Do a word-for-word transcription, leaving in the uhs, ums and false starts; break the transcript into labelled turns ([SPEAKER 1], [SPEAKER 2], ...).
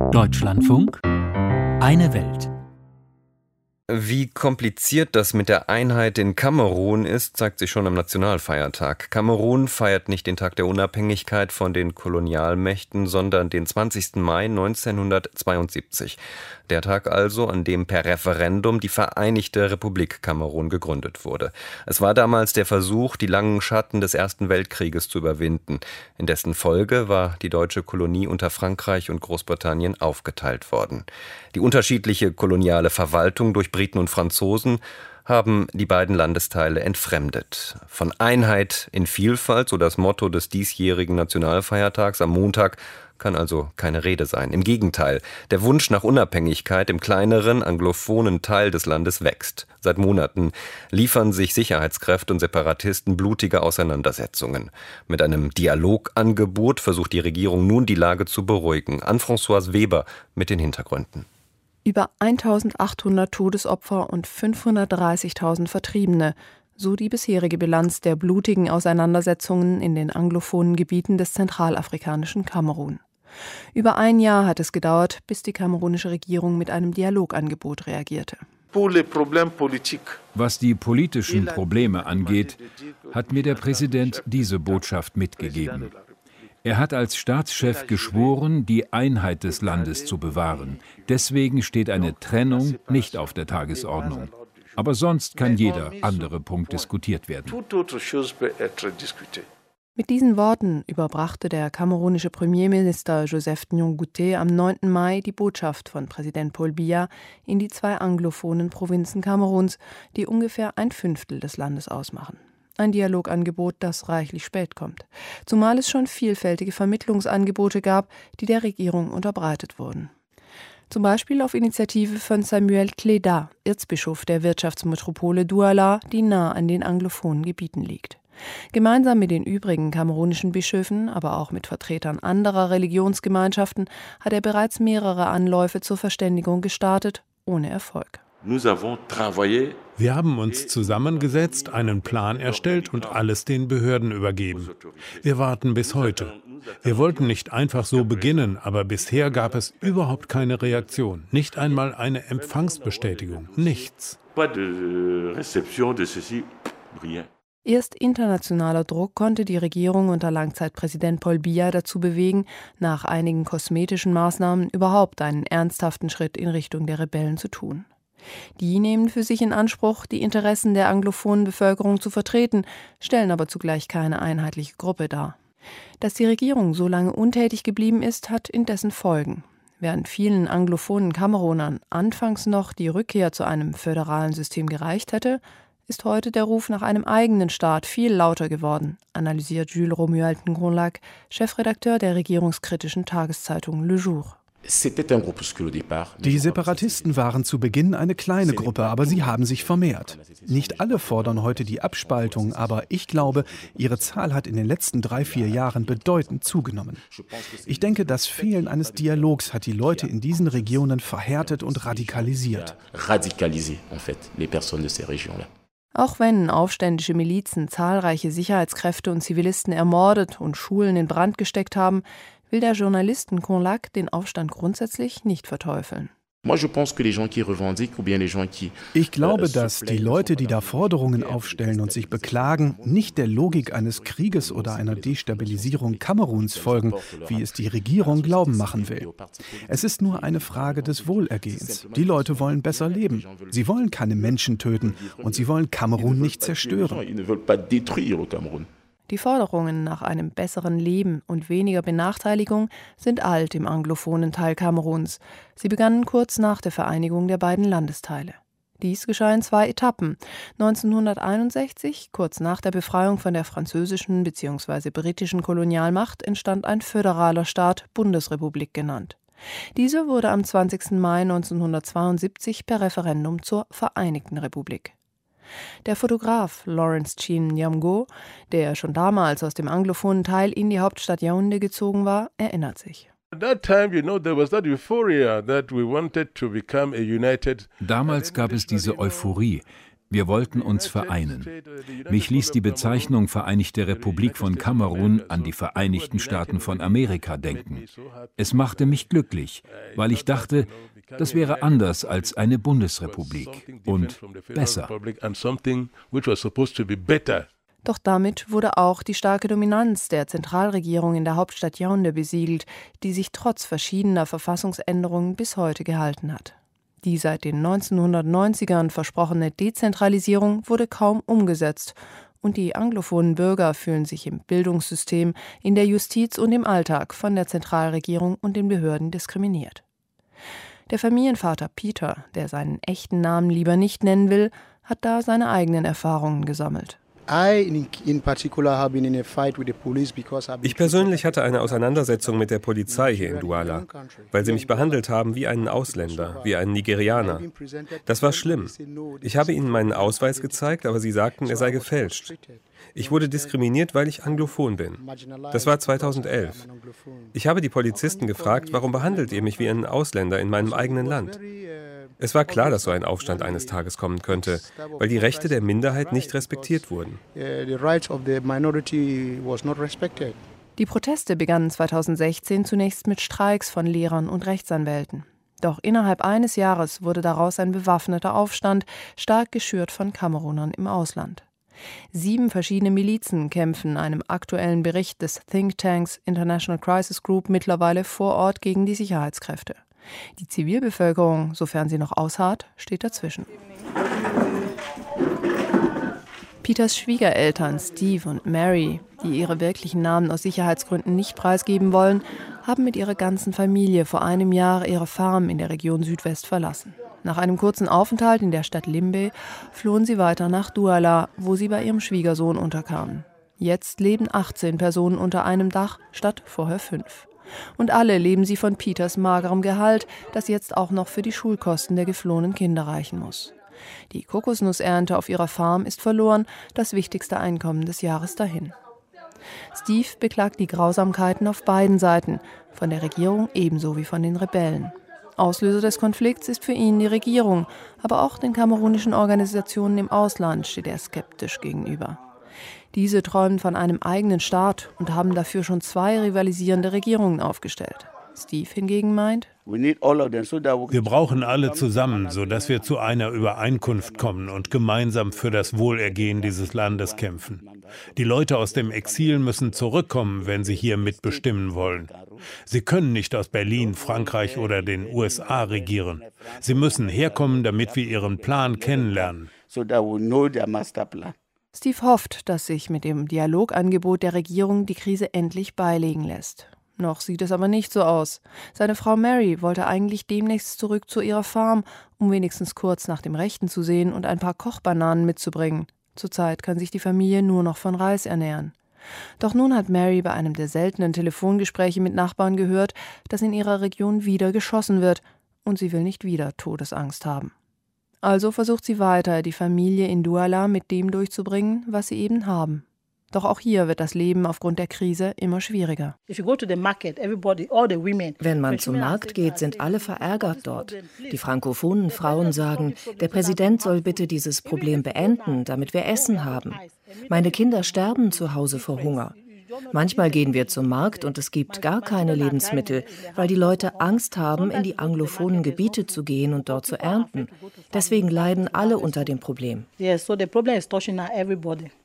[SPEAKER 1] Deutschlandfunk, eine Welt.
[SPEAKER 2] Wie kompliziert das mit der Einheit in Kamerun ist, zeigt sich schon am Nationalfeiertag. Kamerun feiert nicht den Tag der Unabhängigkeit von den Kolonialmächten, sondern den zwanzigsten Mai neunzehnhundertzweiundsiebzig. Der Tag also, an dem per Referendum die Vereinigte Republik Kamerun gegründet wurde. Es war damals der Versuch, die langen Schatten des Ersten Weltkrieges zu überwinden. In dessen Folge war die deutsche Kolonie unter Frankreich und Großbritannien aufgeteilt worden. Die unterschiedliche koloniale Verwaltung durch Briten und Franzosen haben die beiden Landesteile entfremdet. Von Einheit in Vielfalt, so das Motto des diesjährigen Nationalfeiertags am Montag, kann also keine Rede sein. Im Gegenteil, der Wunsch nach Unabhängigkeit im kleineren, anglophonen Teil des Landes wächst. Seit Monaten liefern sich Sicherheitskräfte und Separatisten blutige Auseinandersetzungen. Mit einem Dialogangebot versucht die Regierung nun, die Lage zu beruhigen. Anne-Françoise Weber mit den Hintergründen.
[SPEAKER 3] Über eintausendachthundert Todesopfer und fünfhundertdreißigtausend Vertriebene, so die bisherige Bilanz der blutigen Auseinandersetzungen in den anglophonen Gebieten des zentralafrikanischen Kamerun. Über ein Jahr hat es gedauert, bis die kamerunische Regierung mit einem Dialogangebot reagierte.
[SPEAKER 4] Was die politischen Probleme angeht, hat mir der Präsident diese Botschaft mitgegeben. Er hat als Staatschef geschworen, die Einheit des Landes zu bewahren. Deswegen steht eine Trennung nicht auf der Tagesordnung. Aber sonst kann jeder andere Punkt diskutiert werden.
[SPEAKER 3] Mit diesen Worten überbrachte der kamerunische Premierminister Joseph Ngoute am neunten Mai die Botschaft von Präsident Paul Biya in die zwei anglophonen Provinzen Kameruns, die ungefähr ein Fünftel des Landes ausmachen. Ein Dialogangebot, das reichlich spät kommt, zumal es schon vielfältige Vermittlungsangebote gab, die der Regierung unterbreitet wurden. Zum Beispiel auf Initiative von Samuel Cléda, Erzbischof der Wirtschaftsmetropole Douala, die nah an den anglophonen Gebieten liegt. Gemeinsam mit den übrigen kamerunischen Bischöfen, aber auch mit Vertretern anderer Religionsgemeinschaften, hat er bereits mehrere Anläufe zur Verständigung gestartet, ohne Erfolg.
[SPEAKER 5] Wir haben uns zusammengesetzt, einen Plan erstellt und alles den Behörden übergeben. Wir warten bis heute. Wir wollten nicht einfach so beginnen, aber bisher gab es überhaupt keine Reaktion, nicht einmal eine Empfangsbestätigung, nichts.
[SPEAKER 3] Erst internationaler Druck konnte die Regierung unter Langzeitpräsident Paul Biya dazu bewegen, nach einigen kosmetischen Maßnahmen überhaupt einen ernsthaften Schritt in Richtung der Rebellen zu tun. Die nehmen für sich in Anspruch, die Interessen der anglophonen Bevölkerung zu vertreten, stellen aber zugleich keine einheitliche Gruppe dar. Dass die Regierung so lange untätig geblieben ist, hat indessen Folgen. Während vielen anglophonen Kamerunern anfangs noch die Rückkehr zu einem föderalen System gereicht hätte, ist heute der Ruf nach einem eigenen Staat viel lauter geworden, analysiert Jules Romuald Ngonlak, Chefredakteur der regierungskritischen Tageszeitung Le Jour.
[SPEAKER 6] Die Separatisten waren zu Beginn eine kleine Gruppe, aber sie haben sich vermehrt. Nicht alle fordern heute die Abspaltung, aber ich glaube, ihre Zahl hat in den letzten drei, vier Jahren bedeutend zugenommen. Ich denke, das Fehlen eines Dialogs hat die Leute in diesen Regionen verhärtet und radikalisiert.
[SPEAKER 3] Auch wenn aufständische Milizen zahlreiche Sicherheitskräfte und Zivilisten ermordet und Schulen in Brand gesteckt haben, will der Journalist Ngonlak den Aufstand grundsätzlich nicht verteufeln.
[SPEAKER 6] Ich glaube, dass die Leute, die da Forderungen aufstellen und sich beklagen, nicht der Logik eines Krieges oder einer Destabilisierung Kameruns folgen, wie es die Regierung glauben machen will. Es ist nur eine Frage des Wohlergehens. Die Leute wollen besser leben. Sie wollen keine Menschen töten und sie wollen Kamerun nicht zerstören.
[SPEAKER 3] Die Forderungen nach einem besseren Leben und weniger Benachteiligung sind alt im anglophonen Teil Kameruns. Sie begannen kurz nach der Vereinigung der beiden Landesteile. Dies geschah in zwei Etappen. neunzehnhunderteinundsechzig, kurz nach der Befreiung von der französischen bzw. britischen Kolonialmacht, entstand ein föderaler Staat, Bundesrepublik genannt. Diese wurde am zwanzigsten Mai neunzehnhundertzweiundsiebzig per Referendum zur Vereinigten Republik. Der Fotograf Lawrence Chin Nyamgo, der schon damals aus dem anglophonen Teil in die Hauptstadt Yaoundé gezogen war, erinnert sich.
[SPEAKER 4] Damals gab es diese Euphorie. Wir wollten uns vereinen. Mich ließ die Bezeichnung Vereinigte Republik von Kamerun an die Vereinigten Staaten von Amerika denken. Es machte mich glücklich, weil ich dachte, das wäre anders als eine Bundesrepublik und besser.
[SPEAKER 3] Doch damit wurde auch die starke Dominanz der Zentralregierung in der Hauptstadt Yaoundé besiegelt, die sich trotz verschiedener Verfassungsänderungen bis heute gehalten hat. Die seit den neunzehnhundertneunzigern versprochene Dezentralisierung wurde kaum umgesetzt und die anglophonen Bürger fühlen sich im Bildungssystem, in der Justiz und im Alltag von der Zentralregierung und den Behörden diskriminiert. Der Familienvater Peter, der seinen echten Namen lieber nicht nennen will, hat da seine eigenen Erfahrungen gesammelt.
[SPEAKER 7] Ich persönlich hatte eine Auseinandersetzung mit der Polizei hier in Douala, weil sie mich behandelt haben wie einen Ausländer, wie einen Nigerianer. Das war schlimm. Ich habe ihnen meinen Ausweis gezeigt, aber sie sagten, er sei gefälscht. Ich wurde diskriminiert, weil ich anglophon bin. Das war zweitausendelf. Ich habe die Polizisten gefragt, warum behandelt ihr mich wie einen Ausländer in meinem eigenen Land? Es war klar, dass so ein Aufstand eines Tages kommen könnte, weil die Rechte der Minderheit nicht respektiert wurden.
[SPEAKER 3] Die Proteste begannen zweitausendsechzehn zunächst mit Streiks von Lehrern und Rechtsanwälten. Doch innerhalb eines Jahres wurde daraus ein bewaffneter Aufstand, stark geschürt von Kamerunern im Ausland. Sieben verschiedene Milizen kämpfen einem aktuellen Bericht des Thinktanks International Crisis Group mittlerweile vor Ort gegen die Sicherheitskräfte. Die Zivilbevölkerung, sofern sie noch ausharrt, steht dazwischen. Peters Schwiegereltern Steve und Mary, die ihre wirklichen Namen aus Sicherheitsgründen nicht preisgeben wollen, haben mit ihrer ganzen Familie vor einem Jahr ihre Farm in der Region Südwest verlassen. Nach einem kurzen Aufenthalt in der Stadt Limbe flohen sie weiter nach Douala, wo sie bei ihrem Schwiegersohn unterkamen. Jetzt leben achtzehn Personen unter einem Dach statt vorher fünf. Und alle leben sie von Peters magerem Gehalt, das jetzt auch noch für die Schulkosten der geflohenen Kinder reichen muss. Die Kokosnussernte auf ihrer Farm ist verloren, das wichtigste Einkommen des Jahres dahin. Steve beklagt die Grausamkeiten auf beiden Seiten, von der Regierung ebenso wie von den Rebellen. Auslöser des Konflikts ist für ihn die Regierung, aber auch den kamerunischen Organisationen im Ausland steht er skeptisch gegenüber. Diese träumen von einem eigenen Staat und haben dafür schon zwei rivalisierende Regierungen aufgestellt. Steve hingegen meint,
[SPEAKER 5] wir brauchen alle zusammen, sodass wir zu einer Übereinkunft kommen und gemeinsam für das Wohlergehen dieses Landes kämpfen. Die Leute aus dem Exil müssen zurückkommen, wenn sie hier mitbestimmen wollen. Sie können nicht aus Berlin, Frankreich oder den U S A regieren. Sie müssen herkommen, damit wir ihren Plan kennenlernen.
[SPEAKER 3] Steve hofft, dass sich mit dem Dialogangebot der Regierung die Krise endlich beilegen lässt. Noch sieht es aber nicht so aus. Seine Frau Mary wollte eigentlich demnächst zurück zu ihrer Farm, um wenigstens kurz nach dem Rechten zu sehen und ein paar Kochbananen mitzubringen. Zurzeit kann sich die Familie nur noch von Reis ernähren. Doch nun hat Mary bei einem der seltenen Telefongespräche mit Nachbarn gehört, dass in ihrer Region wieder geschossen wird, und sie will nicht wieder Todesangst haben. Also versucht sie weiter, die Familie in Douala mit dem durchzubringen, was sie eben haben. Doch auch hier wird das Leben aufgrund der Krise immer schwieriger.
[SPEAKER 8] Wenn man zum Markt geht, sind alle verärgert dort. Die frankophonen Frauen sagen, der Präsident soll bitte dieses Problem beenden, damit wir Essen haben. Meine Kinder sterben zu Hause vor Hunger. Manchmal gehen wir zum Markt und es gibt gar keine Lebensmittel, weil die Leute Angst haben, in die anglophonen Gebiete zu gehen und dort zu ernten. Deswegen leiden alle unter dem Problem.